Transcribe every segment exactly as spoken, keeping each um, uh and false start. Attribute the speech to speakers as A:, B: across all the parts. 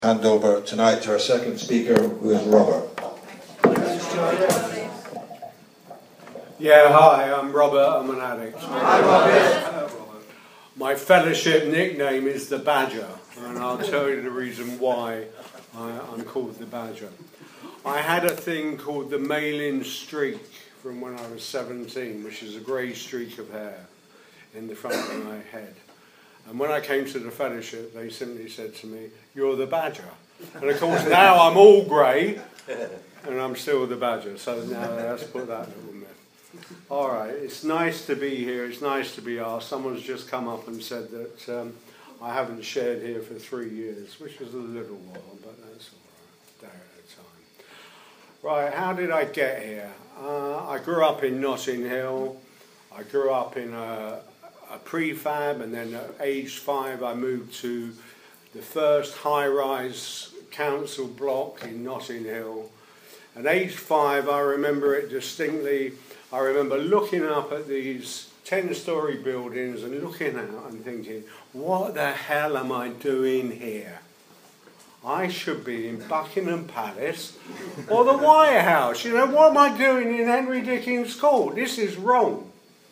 A: Hand over tonight to our second speaker, who is Robert.
B: Yeah, hi, I'm Robert, I'm an addict.
C: Hi, Robert.
B: My fellowship nickname is the Badger, and I'll tell you the reason why I, I'm called the Badger. I had a thing called the Malin streak from when I was seventeen, which is a grey streak of hair in the front of my head. And when I came to the fellowship, they simply said to me, "You're the Badger." And of course now I'm all grey, and I'm still the Badger, so now let's put that little myth. All right, it's nice to be here, it's nice to be asked. Someone's just come up and said that um, I haven't shared here for three years, which is a little while, but that's all right, day at a time. Right, how did I get here? Uh, I grew up in Notting Hill. I grew up in a, a prefab, and then at age five I moved to the first high-rise council block in Notting Hill. At age five, I remember it distinctly. I remember looking up at these ten-storey buildings and looking out and thinking, what the hell am I doing here? I should be in Buckingham Palace or the White House. You know, what am I doing in Henry Dickens Court? This is wrong.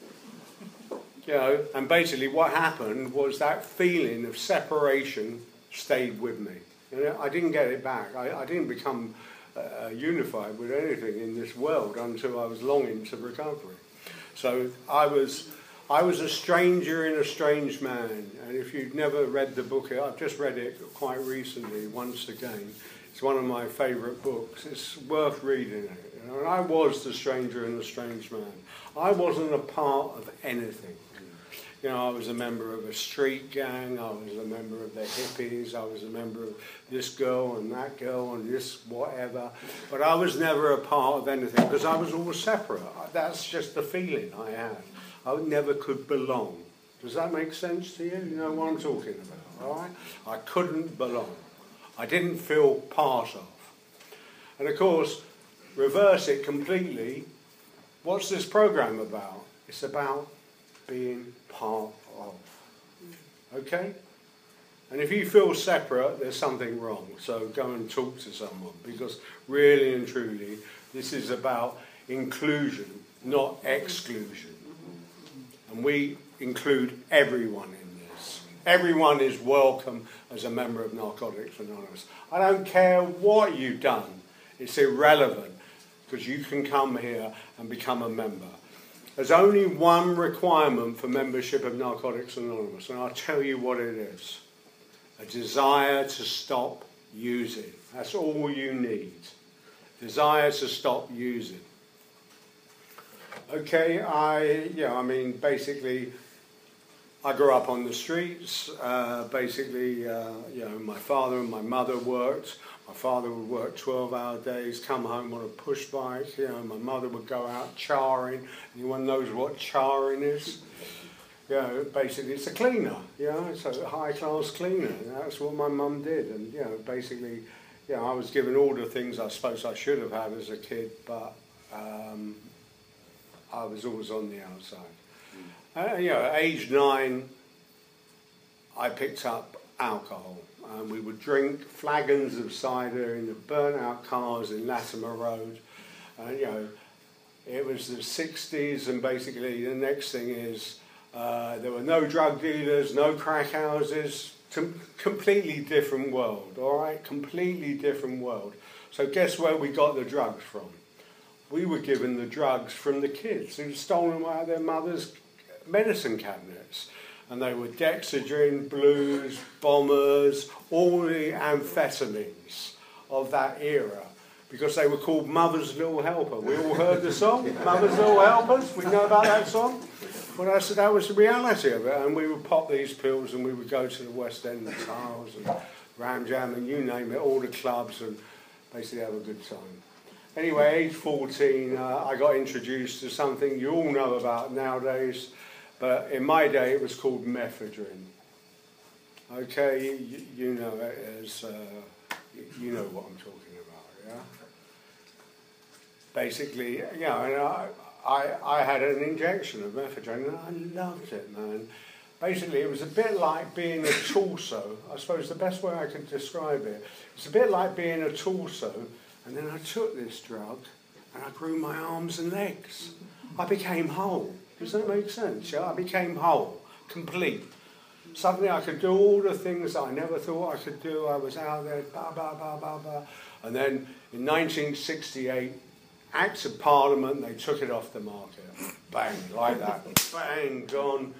B: You know, and basically what happened was that feeling of separation stayed with me. You know, I didn't get it back. I, I didn't become uh, unified with anything in this world until I was long into recovery. So I was, I was a stranger in a strange man. And if you've never read the book, I've just read it quite recently, once again. It's one of my favourite books. It's worth reading it. You know, and I was the stranger in a strange man. I wasn't a part of anything. You know, I was a member of a street gang, I was a member of the hippies, I was a member of this girl and that girl and this whatever. But I was never a part of anything because I was all separate. That's just the feeling I had. I never could belong. Does that make sense to you? You know what I'm talking about, all right? I couldn't belong. I didn't feel part of. And of course, reverse it completely. What's this program about? It's about being part of. Okay? And if you feel separate, there's something wrong. So go and talk to someone, because really and truly, this is about inclusion, not exclusion. And we include everyone in this. Everyone is welcome as a member of Narcotics Anonymous. I don't care what you've done. It's irrelevant, because you can come here and become a member. There's only one requirement for membership of Narcotics Anonymous, and I'll tell you what it is. A desire to stop using. That's all you need. Desire to stop using. Okay, I, yeah, I mean, basically, I grew up on the streets. Uh, basically, uh, you know, my father and my mother worked. My father would work twelve-hour days, come home on a push bike. You know, my mother would go out charring. Anyone knows what charring is? You know, basically, it's a cleaner. You know, it's a high-class cleaner. And that's what my mum did. And you know, basically, you know, I was given all the things I suppose I should have had as a kid, but um, I was always on the outside. Mm. Uh, you know, at age nine, I picked up alcohol. And we would drink flagons of cider in the burnt-out cars in Latimer Road. And, you know, it was the sixties, and basically the next thing is uh, there were no drug dealers, no crack houses. Com- completely different world, all right? Completely different world. So guess where we got the drugs from? We were given the drugs from the kids who'd stolen them out of their mother's medicine cabinets. And they were Dexedrine, Blues, Bombers, all the amphetamines of that era, because they were called Mother's Little Helper. We all heard the song, Mother's Little Helpers. We know about that song. Well, that's, that was the reality of it. And we would pop these pills, and we would go to the West End, the Tiles, and Ram Jam, and you name it, all the clubs, and basically have a good time. Anyway, age fourteen, uh, I got introduced to something you all know about nowadays. But in my day, it was called mephedrine. Okay, you, you know it as, uh, you know what I'm talking about, yeah? Basically, yeah, and I, I, I had an injection of mephedrine, and I loved it, man. basically it was a bit like being a torso. I suppose the best way I could describe it, it's a bit like being a torso, and then I took this drug and I grew my arms and legs. I became whole. Does that make sense? Yeah, I became whole, complete. Suddenly I could do all the things I never thought I could do. I was out there, blah, blah, blah, blah, blah. And then in nineteen sixty-eight, Act of Parliament, they took it off the market. Bang, like that. Bang, gone.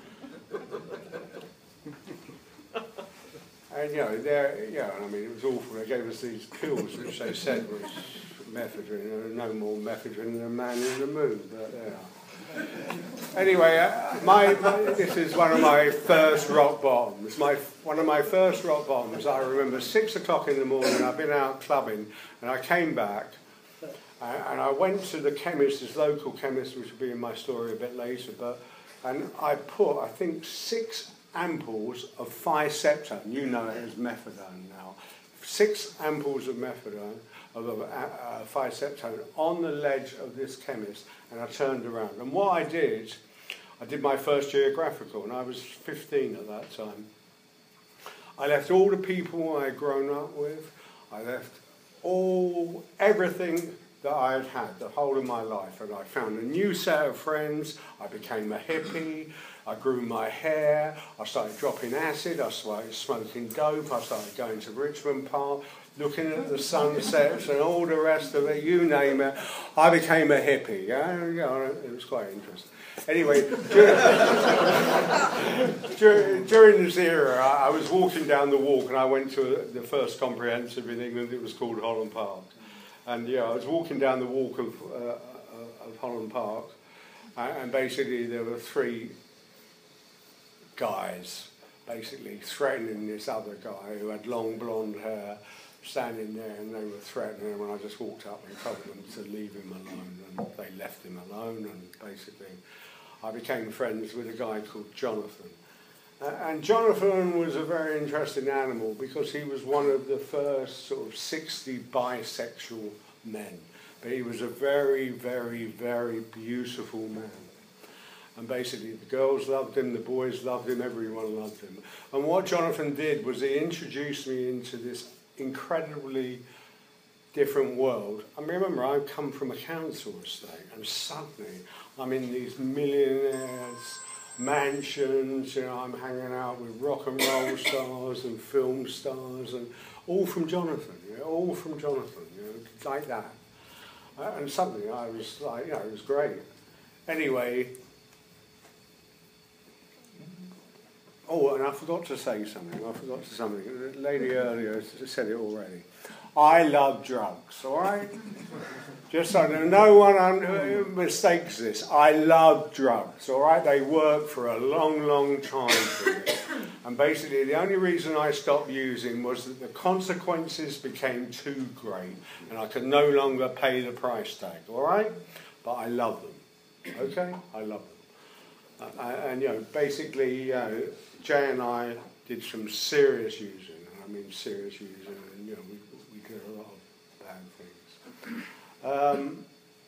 B: And, you know, there, yeah, I mean, it was awful. They gave us these pills, which they said was mephedrine. There was no more mephedrine than a man in the moon, but there. Anyway, uh, my, my this is one of my first rock bottoms. My one of my first rock bottoms. I remember six o'clock in the morning. I've been out clubbing, and I came back, uh, and I went to the chemist, this local chemist, which will be in my story a bit later. But and I put, I think, six ampoules of Phiseptone. You know it as methadone now. Six ampoules of methadone. Of a, a, a Phiseptone on the ledge of this chemist, and I turned around. And what I did, I did my first geographical, and I was fifteen at that time. I left all the people I had grown up with. I left all everything that I had had the whole of my life, and I found a new set of friends. I became a hippie. I grew my hair. I started dropping acid. I started smoking dope. I started going to Richmond Park, looking at the sunsets and all the rest of it, you name it. I became a hippie, yeah? Yeah, it was quite interesting. Anyway, during, during, during this era, I, I was walking down the walk, and I went to the first comprehensive in England. It was called Holland Park. And yeah, I was walking down the walk of, uh, of Holland Park, and basically there were three guys basically threatening this other guy who had long blonde hair, standing there, and they were threatening him, and I just walked up and told them to leave him alone, and they left him alone, and basically I became friends with a guy called Jonathan. Uh, and Jonathan was a very interesting animal because he was one of the first sort of sixty bisexual men, but he was a very, very, very beautiful man. And basically the girls loved him, the boys loved him, everyone loved him. And what Jonathan did was he introduced me into this incredibly different world. I mean, remember, I come from a council estate, and suddenly I'm in these millionaires' mansions, you know, I'm hanging out with rock and roll stars and film stars, and all from Jonathan, you know, all from Jonathan, you know, like that. Uh, and suddenly I was like, you know, it was great. Anyway, oh, and I forgot to say something. I forgot to say something. The lady earlier said it already. I love drugs, all right? Just so no one un- mistakes this. I love drugs, all right? They work for a long, long time for me. And basically the only reason I stopped using was that the consequences became too great and I could no longer pay the price tag, all right? But I love them, okay? I love them. Uh, and, you know, basically, you know, Jay and I did some serious using, and I mean serious using, and, you know, we, we did a lot of bad things. Um,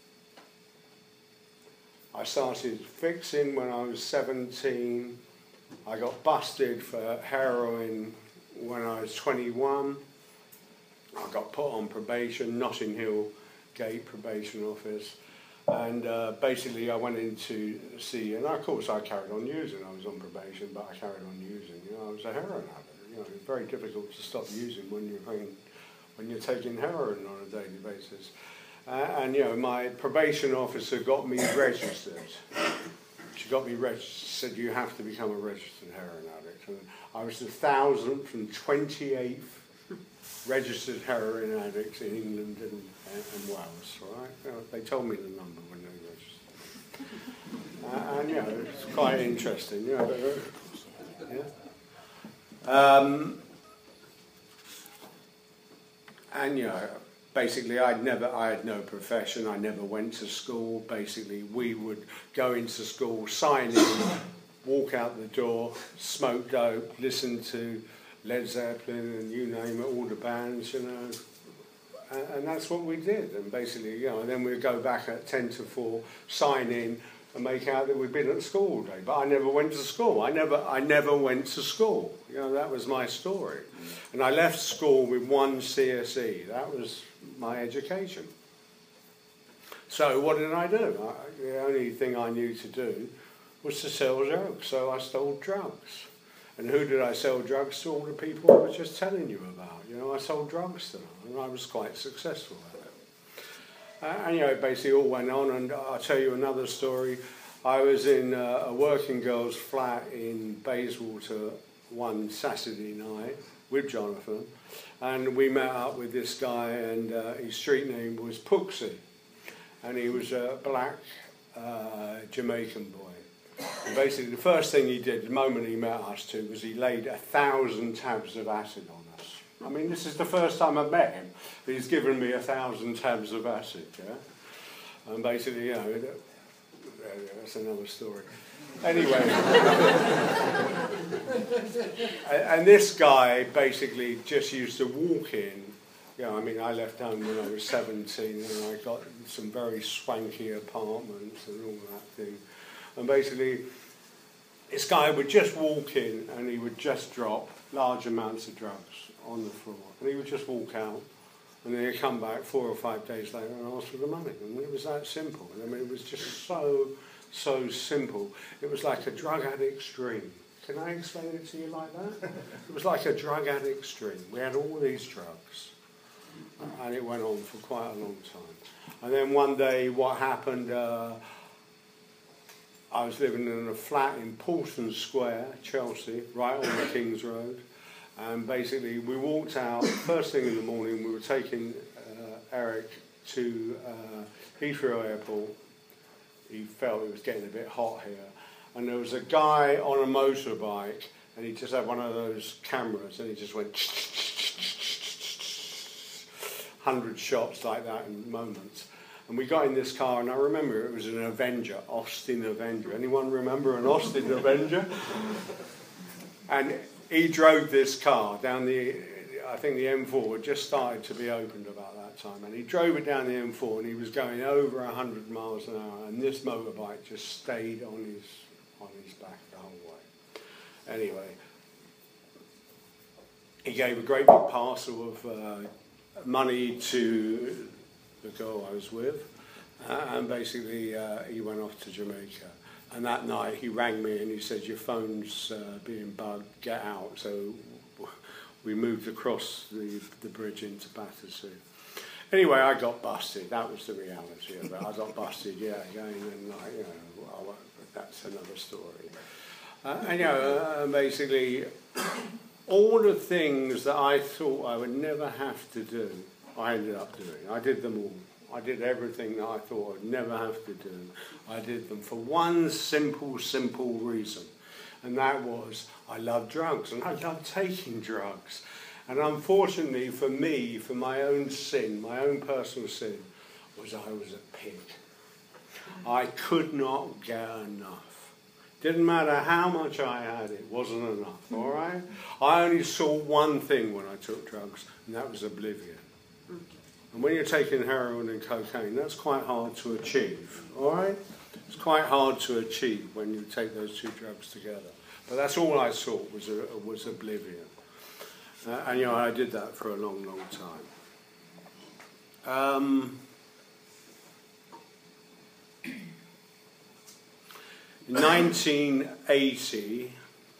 B: I started fixing when I was seventeen. I got busted for heroin when I was twenty-one. I got put on probation, Notting Hill Gate Probation Office. And uh, basically I went in to see, and of course I carried on using. I was on probation, but I carried on using. You know, I was a heroin addict. You know, it's very difficult to stop using when you're paying, when you're taking heroin on a daily basis. Uh, and you know, my probation officer got me registered. She got me registered. Said you have to become a registered heroin addict. And I was the thousandth and twenty-eighth registered heroin addicts in England and, and Wales, right? You know, they told me the number when they registered. uh, and, you know, it's quite interesting, you know. Yeah. Um, and, you know, basically I'd never, I had no profession, I never went to school. Basically, we would go into school, sign in, walk out the door, smoke dope, listen to Led Zeppelin and you name it, all the bands, you know, and, and that's what we did. And basically, you know, and then we'd go back at ten to four, sign in, and make out that we'd been at school all day. But I never went to school. I never, I never went to school. You know, that was my story. And I left school with one C S E. That was my education. So what did I do? I, the only thing I knew to do was to sell drugs. So I stole drugs. And who did I sell drugs to? All the people I was just telling you about. You know, I sold drugs to them, and I was quite successful at it. Uh, and, you know, it basically all went on, and I'll tell you another story. I was in uh, a working girl's flat in Bayswater one Saturday night with Jonathan, and we met up with this guy, and uh, his street name was Pooksy, and he was a black uh, Jamaican boy. And basically, the first thing he did the moment he met us two was he laid a thousand tabs of acid on us. I mean, this is the first time I've met him, but he's given me a thousand tabs of acid, yeah? And basically, you know, that's another story. Anyway, and this guy basically just used to walk in. You know, I mean, I left home when I was seventeen, and I got some very swanky apartments and all that thing. And basically, this guy would just walk in and he would just drop large amounts of drugs on the floor. And he would just walk out, and then he'd come back four or five days later and ask for the money. And it was that simple. I mean, it was just so, so simple. It was like a drug addict's dream. Can I explain it to you like that? It was like a drug addict's dream. We had all these drugs, and it went on for quite a long time. And then one day, what happened... Uh, I was living in a flat in Paulson Square, Chelsea, right on the King's Road. And basically, we walked out, first thing in the morning, we were taking uh, Eric to uh, Heathrow Airport. He felt it was getting a bit hot here. And there was a guy on a motorbike, and he just had one of those cameras, and he just went one hundred shots like that in moments. And we got in this car, and I remember it was an Avenger, Austin Avenger. Anyone remember an Austin Avenger? And he drove this car down the, I think the M four had just started to be opened about that time. And he drove it down the M four, and he was going over one hundred miles an hour. And this motorbike just stayed on his, on his back the whole way. Anyway, he gave a great big parcel of uh, money to the girl I was with, uh, and basically uh, he went off to Jamaica. And that night he rang me and he said, your phone's uh, being bugged, get out. So we moved across the, the bridge into Battersea. Anyway, I got busted. That was the reality of it. I got busted, yeah, again, and like, you know, well, that's another story. Uh, and you know, uh, basically, all the things that I thought I would never have to do, I ended up doing. I did them all. I did everything that I thought I'd never have to do. I did them for one simple, simple reason. And that was, I love drugs, and I love taking drugs. And unfortunately for me, for my own sin, my own personal sin, was I was a pig. I could not get enough. Didn't matter how much I had, it wasn't enough, all right? I only saw one thing when I took drugs, and that was oblivion. And when you're taking heroin and cocaine, that's quite hard to achieve, all right? It's quite hard to achieve when you take those two drugs together. But that's all I saw was, a, was oblivion. Uh, and, you know, I did that for a long, long time. Um, in nineteen eighty,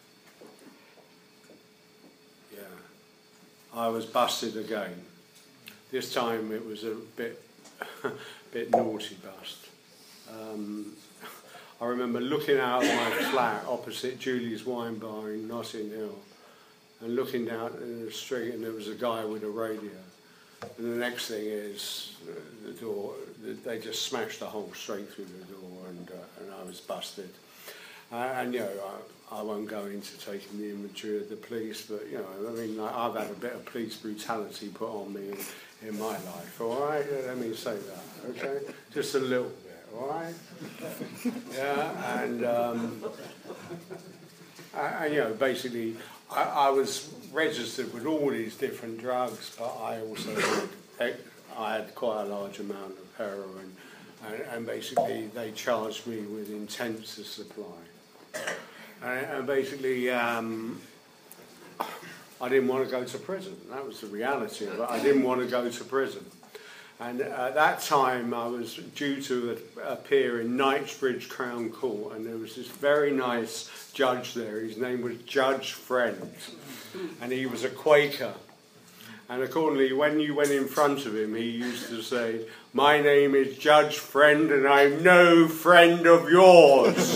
B: yeah, I was busted again. This time it was a bit, bit naughty bust. Um, I remember looking out of my flat opposite Julie's Wine Bar in Notting Hill, and looking down in the street, and there was a guy with a radio. And the next thing is uh, the door. They just smashed the hole straight through the door, and uh, and I was busted. Uh, and you know, I, I won't go into taking the inventory of the police, but you know, I mean, I, I've had a bit of police brutality put on me in, in my life. All right, let me say that. Okay, just a little bit. All right. Yeah, and um, and you know, basically, I, I was registered with all these different drugs, but I also had, I had quite a large amount of heroin, and, and basically they charged me with intent to supply. And, and basically, um, I didn't want to go to prison. That was the reality of it. I didn't want to go to prison. And at that time, I was due to appear in Knightsbridge Crown Court, and there was this very nice judge there. His name was Judge Friend, and he was a Quaker. And accordingly, when you went in front of him, he used to say, "My name is Judge Friend, and I'm no friend of yours."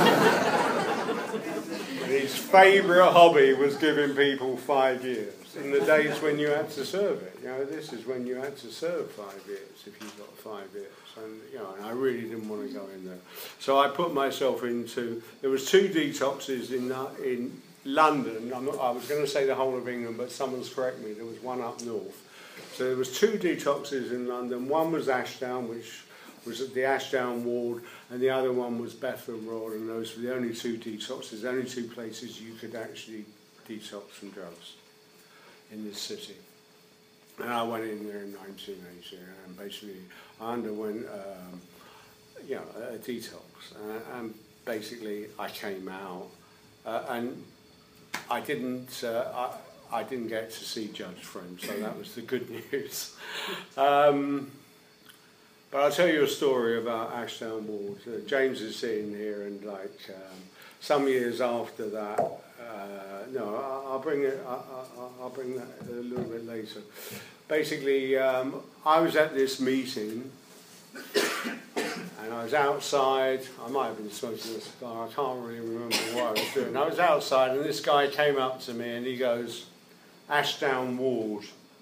B: And his favourite hobby was giving people five years. In the days when you had to serve it, you know, this is when you had to serve five years if you got five years, and you know, and I really didn't want to go in there. So I put myself into. There was two detoxes in uh, in London. I'm not, I was going to say the whole of England, but someone's correct me. There was one up north. So there was two detoxes in London. One was Ashdown, which was at the Ashdown ward, and the other one was Bethnal Road, and those were the only two detoxes, the only two places you could actually detox from drugs in this city. And I went in there in nineteen eighty, and basically I underwent um, you know, a detox, uh, and basically I came out, uh, and I didn't uh, I, I didn't get to see Judge Friend, so that was the good news. um, but I'll tell you a story about Ashdown Ward. Uh, James is sitting here, and like um, some years after that, uh, no, I'll, I'll bring it. I'll, I'll bring that a little bit later. Basically, um, I was at this meeting, and I was outside. I might have been smoking a cigar. I can't really remember what I was doing. I was outside, and this guy came up to me, and he goes, "Ashdown Ward,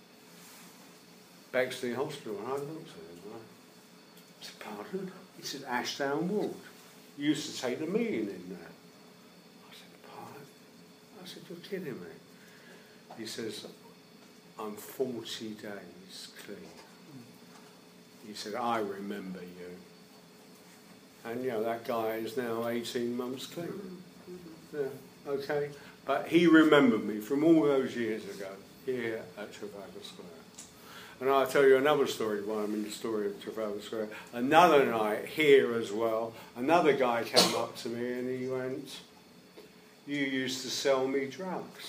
B: Bexley Hospital." And I looked at him. I said, "Pardon?" He said, "Ashdown Ward. You used to take the meeting in there." I said, "Pardon?" I said, "You're kidding me." He says, "I'm forty days clean." He said, "I remember you." And, you know, that guy is now eighteen months clean. Yeah, okay. But he remembered me from all those years ago here at Trafalgar Square. And I'll tell you another story while I'm in the story of Trafalgar Square. Another night here as well, another guy came up to me and he went, "You used to sell me drugs."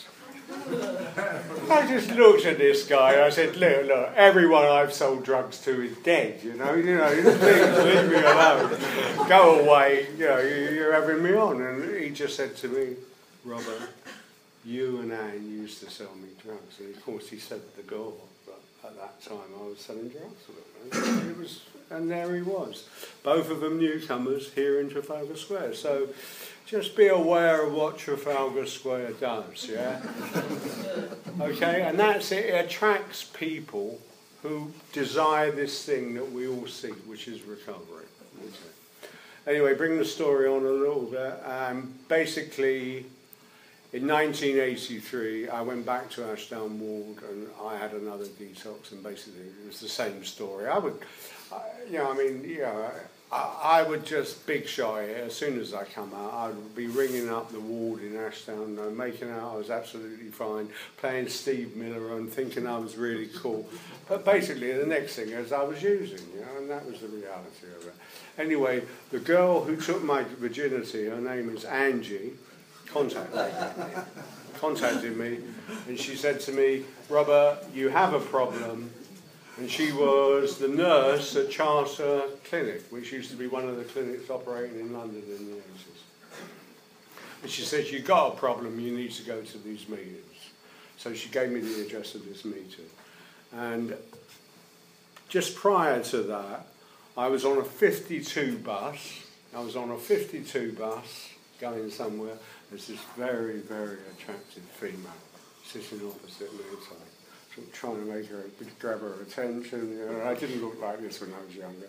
B: I just looked at this guy and I said, look, look, everyone I've sold drugs to is dead, you know, you know, please leave me alone. Go away, you know, you're having me on. And he just said to me, "Robert, you and Anne used to sell me drugs." And of course he said the girl, but at that time I was selling drugs to them. It was, and there he was. Both of them newcomers here in Trafalgar Square. So just be aware of what Trafalgar Square does, yeah? Okay, and that's it. It attracts people who desire this thing that we all seek, which is recovery. Okay. Anyway, bring the story on a little bit. Um, basically, in nineteen eighty-three, I went back to Ashdown Ward and I had another detox, and basically it was the same story. I would, I, you know, I mean, you know, I, I would just big shy it. As soon as I come out, I would be ringing up the ward in Ashdown, uh, making out I was absolutely fine, playing Steve Miller and thinking I was really cool. But basically, the next thing is I was using, you know, and that was the reality of it. Anyway, the girl who took my virginity, her name is Angie, contacted me, contacted me, and she said to me, "Robert, you have a problem." And she was the nurse at Charter Clinic, which used to be one of the clinics operating in London in the eighties. And she said, "You've got a problem, you need to go to these meetings." So she gave me the address of this meeting. And just prior to that, I was on a fifty-two bus. I was on a fifty-two bus going somewhere. There's this very, very attractive female sitting opposite me. So I'm trying to make her, grab her attention. You know, I didn't look like this when I was younger.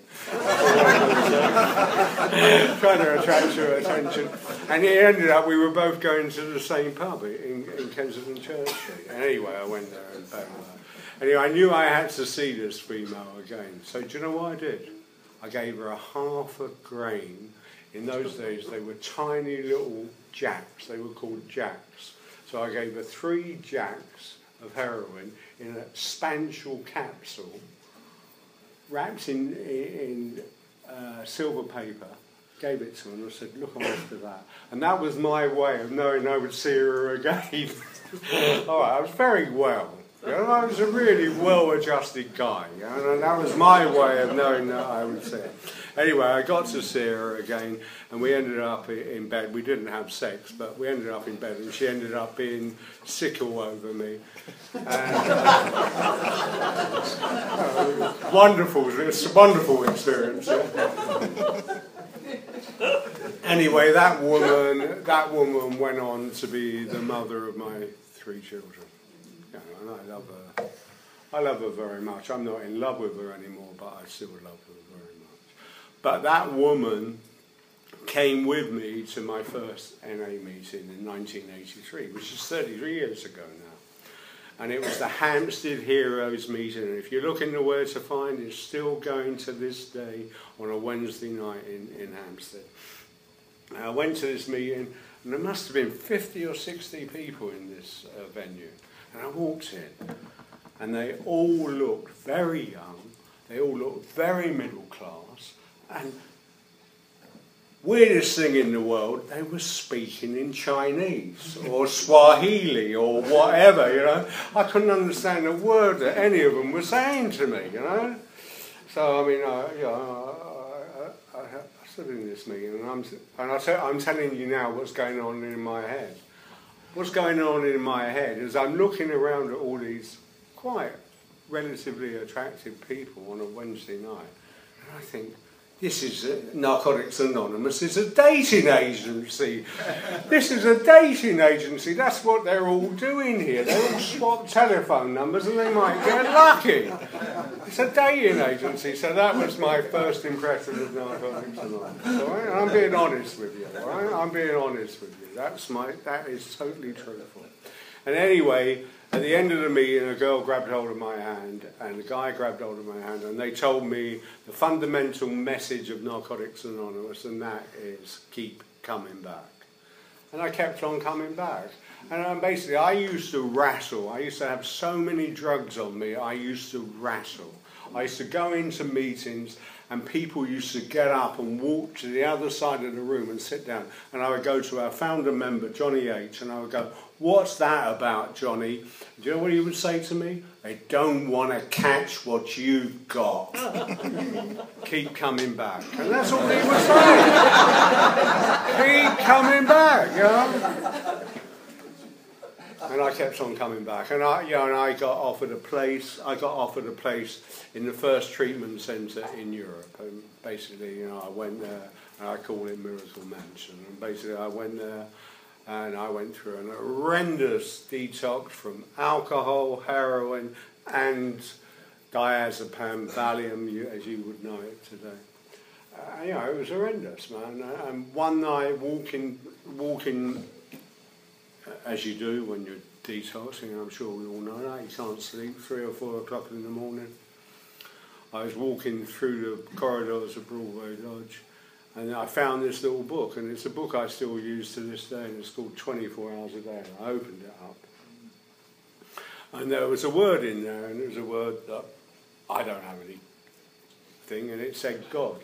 B: Trying to attract her attention. And it ended up, we were both going to the same pub in, in Kensington Church Street. And anyway, I went there and found her. Anyway, I knew I had to see this female again. So do you know what I did? I gave her a half a grain. In those days, they were tiny little jacks. They were called jacks. So I gave her three jacks of heroin in a spanchel capsule, wrapped in, in uh, silver paper, gave it to her, and I said, look after that. And that was my way of knowing I would see her again. All right, I was very well. You know, I was a really well-adjusted guy, you know, and that was my way of knowing that I would see her. Anyway, I got to see her again, and we ended up in bed. We didn't have sex, but we ended up in bed, and she ended up being sick all over me. And, uh, wonderful, it's a wonderful experience. Yeah. Anyway, that woman, that woman went on to be the mother of my three children. You know, and I love her. I love her very much. I'm not in love with her anymore, but I still love her very much. But that woman came with me to my first N A meeting in nineteen eighty-three, which is thirty-three years ago now. And it was the Hampstead Heroes meeting. And if you look in the Where to Find, it's still going to this day on a Wednesday night in, in Hampstead. And I went to this meeting, and there must have been fifty or sixty people in this uh, venue. And I walked in, and they all looked very young, they all looked very middle class, and weirdest thing in the world, they were speaking in Chinese, or Swahili, or whatever, you know. I couldn't understand a word that any of them were saying to me, you know. So, I mean, I, you know, I, I, I, I stood in this meeting, and I'm, and I tell, I'm telling you now what's going on in my head. What's going on in my head is I'm looking around at all these quite relatively attractive people on a Wednesday night, and I think, this is a, Narcotics Anonymous is a dating agency. This is a dating agency. That's what they're all doing here. They all swap telephone numbers and they might get lucky. It's a dating agency. So that was my first impression of Narcotics Anonymous. All right? And I'm being honest with you. All right? I'm being honest with you. That's my. That is totally truthful. And anyway, at the end of the meeting, a girl grabbed hold of my hand, and the guy grabbed hold of my hand, and they told me the fundamental message of Narcotics Anonymous, and that is keep coming back. And I kept on coming back. And um, basically, I used to wrestle. I used to have so many drugs on me, I used to wrestle. I used to go into meetings, and people used to get up and walk to the other side of the room and sit down. And I would go to our founder member, Johnny H., and I would go, what's that about, Johnny? Do you know what he would say to me? They don't want to catch what you've got. Keep coming back. And that's all he would say. Keep coming back, you know? And I kept on coming back, and I, you know, and I got offered a place. I got offered a place in the first treatment centre in Europe, and basically, you know, I went there, and I call it Miracle Mansion. And basically, I went there, and I went through an horrendous detox from alcohol, heroin, and diazepam, Valium, you, as you would know it today. Uh, you know, it was horrendous, man. And one night, walking, walking. As you do when you're detoxing, I'm sure we all know that, you can't sleep three or four o'clock in the morning. I was walking through the corridors of Broadway Lodge, and I found this little book, and it's a book I still use to this day, and it's called twenty-four hours a Day. I opened it up, and there was a word in there, and it was a word that I don't have anything, and it said God.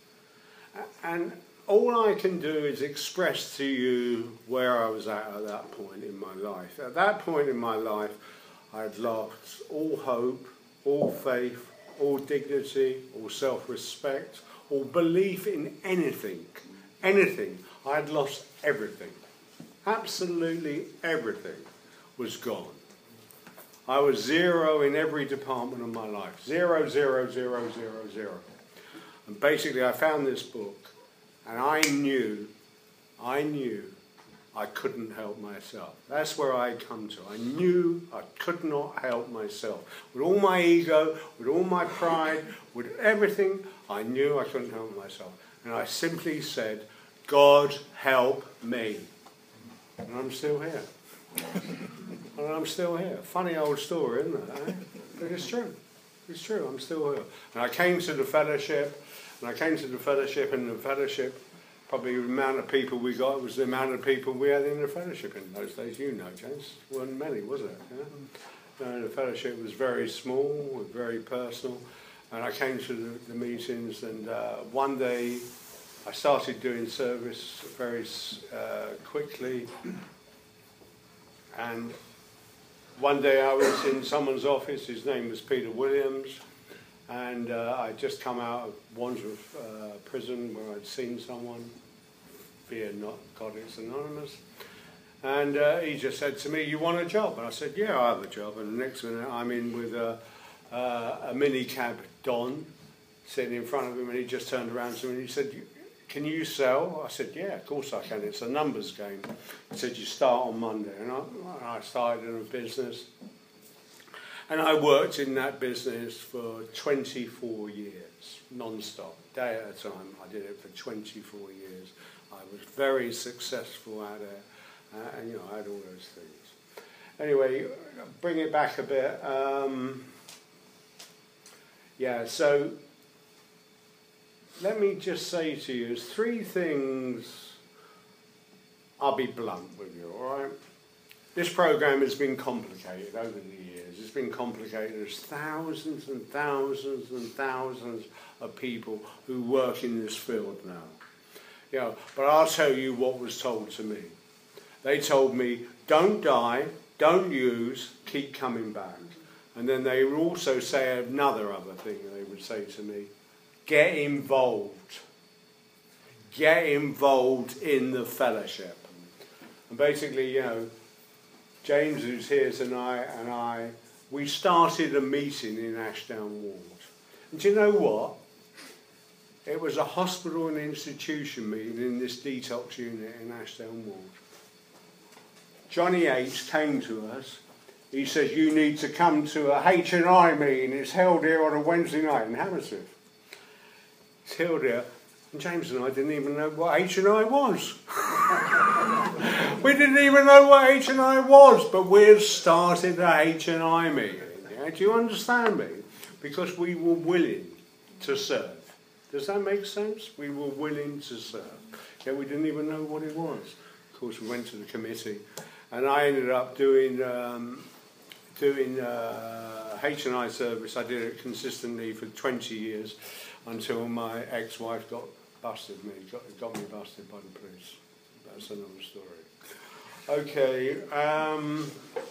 B: And all I can do is express to you where I was at at that point in my life. At that point in my life, I had lost all hope, all faith, all dignity, all self-respect, all belief in anything. Anything. I had lost everything. Absolutely everything was gone. I was zero in every department of my life. Zero, zero, zero, zero, zero. And basically I found this book. And I knew, I knew I couldn't help myself. That's where I come to. I knew I could not help myself. With all my ego, with all my pride, with everything, I knew I couldn't help myself. And I simply said, God help me. And I'm still here. And I'm still here. Funny old story, isn't it? Eh? But it's true. It's true, I'm still here. And I came to the fellowship, and I came to the fellowship, and the fellowship, probably the amount of people we got was the amount of people we had in the fellowship in those days. You know, James, weren't many, was it? Yeah? No, the fellowship was very small, very personal, and I came to the, the meetings, and uh, one day I started doing service very uh, quickly, and one day I was in someone's office. His name was Peter Williams, and uh, I'd just come out of Wandsworth uh, prison where I'd seen someone. Fear not, God, it's anonymous. And uh, he just said to me, "You want a job?" And I said, "Yeah, I have a job." And the next minute I'm in with a, uh, a minicab Don sitting in front of him, and he just turned around to me and he said, "Can you sell?" I said, "Yeah, of course I can. It's a numbers game." He said, "You start on Monday." And I, and I started in a business. And I worked in that business for twenty-four years, non-stop, day at a time. I did it for twenty-four years. I was very successful at it. Uh, and, you know, I had all those things. Anyway, bring it back a bit. Um, yeah, so let me just say to you, there's three things. I'll be blunt with you, all right? This program has been complicated over the years. It's been complicated. There's thousands and thousands and thousands of people who work in this field now. You know, but I'll tell you what was told to me. They told me, don't die, don't use, keep coming back. And then they would also say another other thing they would say to me, get involved. Get involved in the fellowship. And basically, you know, James, who's here tonight, and I, we started a meeting in Ashdown Ward. And do you know what? It was a hospital and institution meeting in this detox unit in Ashdown Ward. Johnny H came to us. He said, "You need to come to a H and I meeting. It's held here on a Wednesday night in Hammersmith." It's held here. And James and I didn't even know what H and I was. We didn't even know what H and I was, but we had started a H and I meeting. Yeah? Do you understand me? Because we were willing to serve. Does that make sense? We were willing to serve. Yeah, we didn't even know what it was. Of course, we went to the committee, and I ended up doing um, doing uh, H and I service. I did it consistently for twenty years until my ex-wife got busted me, got, got me busted by the police. That's another story. Okay. Um,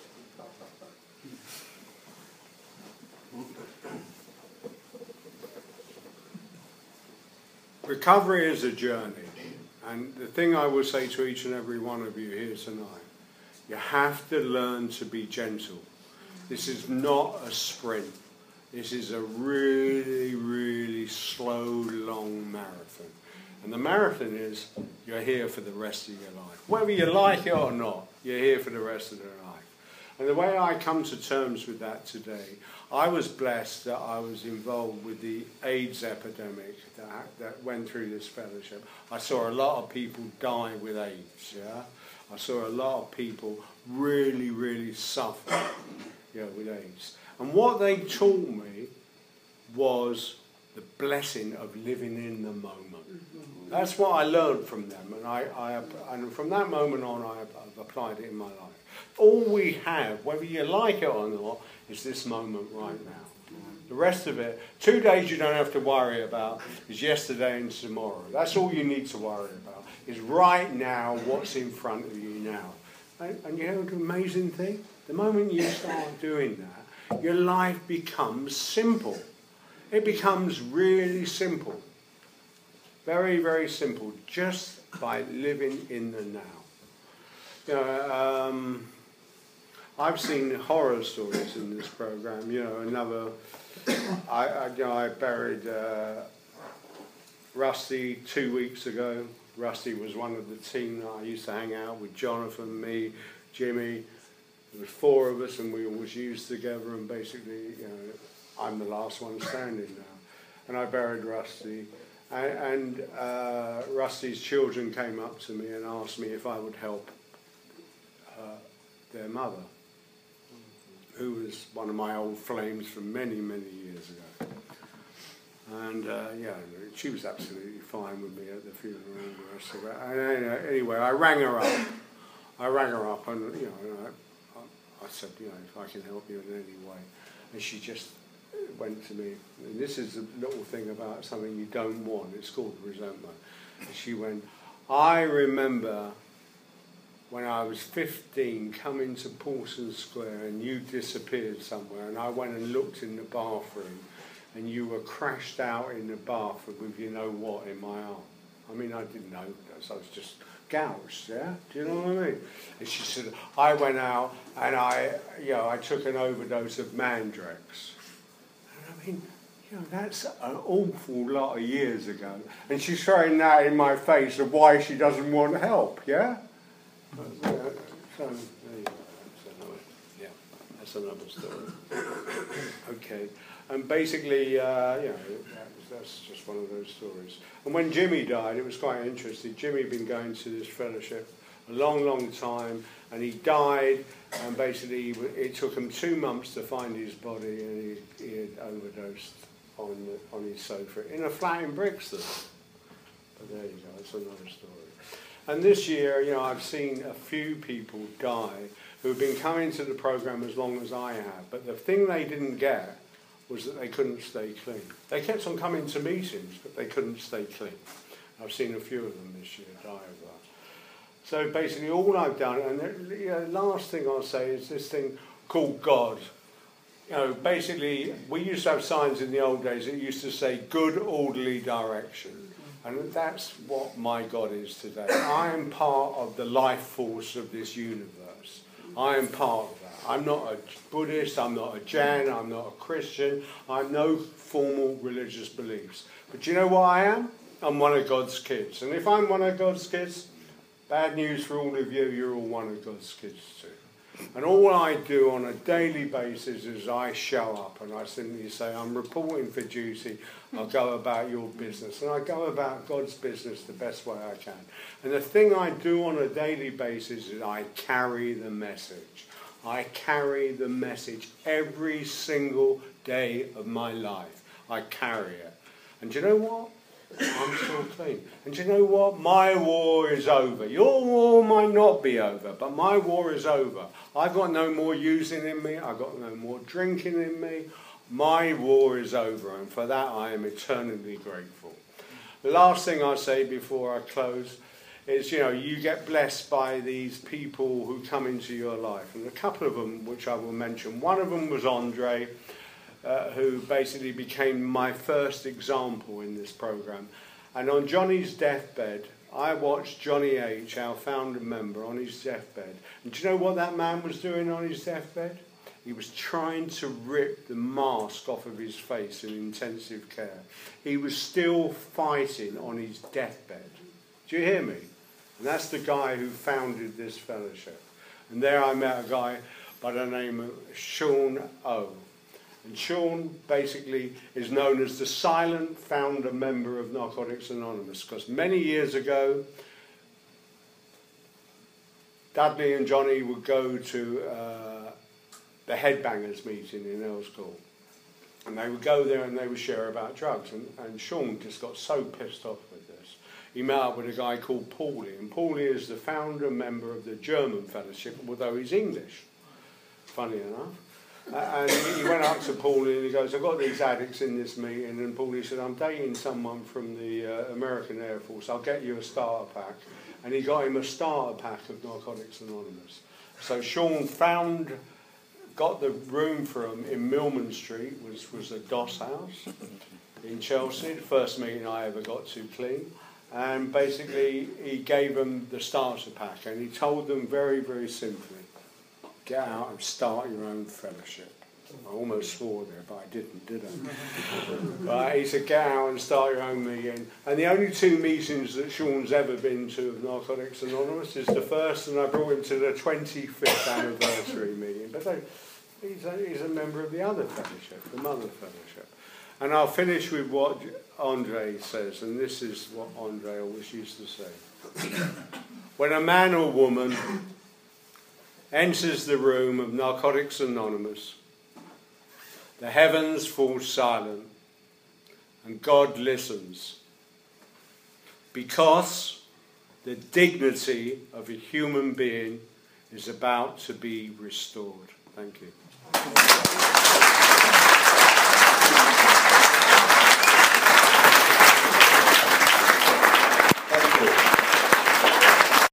B: recovery is a journey. And the thing I will say to each and every one of you here tonight, you have to learn to be gentle. This is not a sprint. This is a really, really slow, long marathon. And the marathon is, you're here for the rest of your life. Whether you like it or not, you're here for the rest of your life. And the way I come to terms with that today, I was blessed that I was involved with the AIDS epidemic that, that went through this fellowship. I saw a lot of people die with AIDS, yeah? I saw a lot of people really, really suffer, yeah, with AIDS. And what they taught me was the blessing of living in the moment. That's what I learned from them, and I, I and from that moment on, I, I've applied it in my life. All we have, whether you like it or not, is this moment right now. The rest of it, two days you don't have to worry about, is yesterday and tomorrow. That's all you need to worry about, is right now, what's in front of you now. And, and you know the amazing thing? The moment you start doing that, your life becomes simple. It becomes really simple. Very, very simple, just by living in the now. You know, um, I've seen horror stories in this program. You know, another, I, I, you know, I buried uh, Rusty two weeks ago. Rusty was one of the team that I used to hang out with, Jonathan, me, Jimmy. There was four of us, and we always used together, and basically, you know, I'm the last one standing now. And I buried Rusty. And, and uh, Rusty's children came up to me and asked me if I would help uh, their mother, who was one of my old flames from many, many years ago. And uh, yeah, she was absolutely fine with me at the funeral and the rest of it. And uh, anyway, I rang her up. I rang her up, and you know, I, I, I said, you know, if I can help you in any way. And she just went to me, and this is a little thing about something you don't want, it's called resentment. She went, I remember when I was fifteen coming to Paulson Square and you disappeared somewhere, and I went and looked in the bathroom and you were crashed out in the bathroom with you know what in my arm. I mean, I didn't know that, so I was just gouged, yeah? Do you know what I mean? And she said, I went out and I, you know, I took an overdose of Mandrex. And I mean, you know, that's an awful lot of years ago. And she's throwing that in my face of why she doesn't want help, yeah? But, uh, so, there you go. That's another, yeah, that's another story. Okay. And basically, uh, you know, that's, that's just one of those stories. And when Jimmy died, it was quite interesting. Jimmy had been going to this fellowship a long, long time, and he died, and basically it took him two months to find his body, and he, he had overdosed on the, on his sofa in a flat in Brixton. But there you go, that's another story. And this year, you know, I've seen a few people die who have been coming to the program as long as I have, but the thing they didn't get was that they couldn't stay clean. They kept on coming to meetings, but they couldn't stay clean. I've seen a few of them this year die of that. So basically all I've done, and the you know, last thing I'll say is this thing called God. You know, basically, we used to have signs in the old days that used to say good, orderly direction. And that's what my God is today. I am part of the life force of this universe. I am part of that. I'm not a Buddhist, I'm not a Jain, I'm not a Christian, I'm no formal religious beliefs. But do you know what I am? I'm one of God's kids. And if I'm one of God's kids, bad news for all of you, you're all one of God's kids too. And all I do on a daily basis is I show up and I simply say, I'm reporting for duty, I'll go about your business. And I go about God's business the best way I can. And the thing I do on a daily basis is I carry the message. I carry the message every single day of my life. I carry it. And do you know what? I'm still clean. And do you know what? My war is over. Your war might not be over, but my war is over. I've got no more using in me. I've got no more drinking in me. My war is over, and for that I am eternally grateful. The last thing I say before I close is, you know, you get blessed by these people who come into your life. And a couple of them, which I will mention. One of them was Andre, uh, who basically became my first example in this program. And on Johnny's deathbed, I watched Johnny H, our founder member, on his deathbed. And do you know what that man was doing on his deathbed? He was trying to rip the mask off of his face in intensive care. He was still fighting on his deathbed. Do you hear me? And that's the guy who founded this fellowship. And there I met a guy by the name of Sean O. And Sean basically is known as the silent founder member of Narcotics Anonymous, because many years ago, Dudley and Johnny would go to uh, the Headbangers meeting in Earlscourt. And they would go there and they would share about drugs. And, and Sean just got so pissed off with this. He met up with a guy called Paulie, and Paulie is the founder and member of the German Fellowship, although he's English, funny enough. Uh, and he, he went up to Paulie and he goes, I've got these addicts in this meeting, and Paulie said, I'm dating someone from the uh, American Air Force, I'll get you a starter pack. And he got him a starter pack of Narcotics Anonymous. So Sean found, got the room for him in Millman Street, which was a DOS house in Chelsea, the first meeting I ever got to clean. And basically, he gave them the starter pack, and he told them very, very simply, get out and start your own fellowship. I almost swore there, but I didn't, did I? But he said, get out and start your own meeting. And the only two meetings that Sean's ever been to of Narcotics Anonymous is the first, and I brought him to the twenty-fifth anniversary meeting. But they, he's, a, he's a member of the other fellowship, the Mother Fellowship. And I'll finish with what Andre says, and this is what Andre always used to say. When a man or woman enters the room of Narcotics Anonymous, the heavens fall silent and God listens, because the dignity of a human being is about to be restored. Thank you.